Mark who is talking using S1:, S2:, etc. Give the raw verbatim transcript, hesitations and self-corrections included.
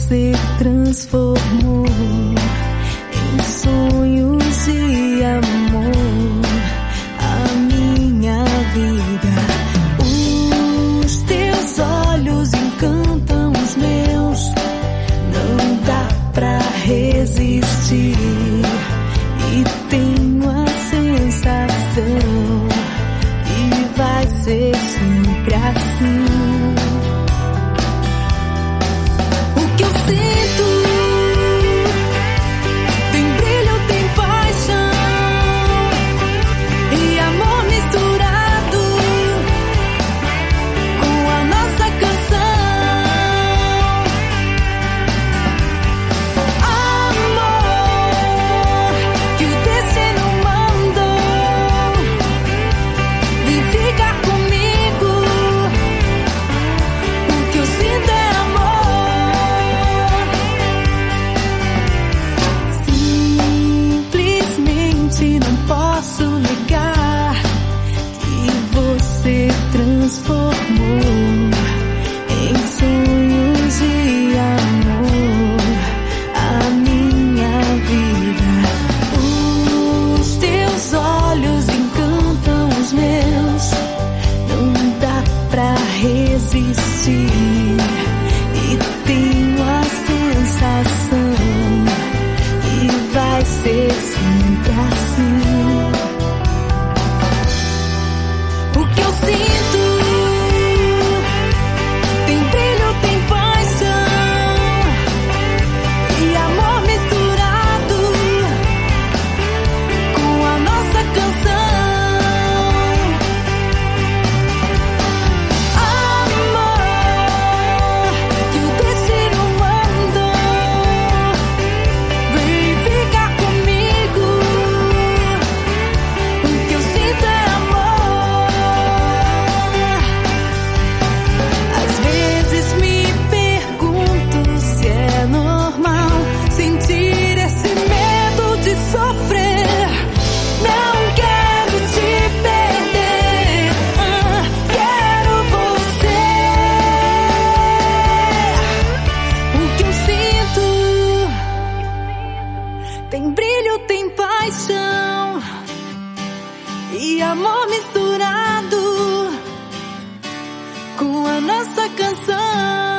S1: você transformou em sonhos de amor a minha vida. Os teus olhos encantam os meus, não dá pra resistir. E tenho a sensação que vai ser sempre assim. Transformou em sonhos de amor a minha vida. Os teus olhos encantam os meus, não dá pra resistir. E tenho a sensação que vai ser sempre assim. O que eu sinto tem brilho, tem paixão e amor misturado com a nossa canção.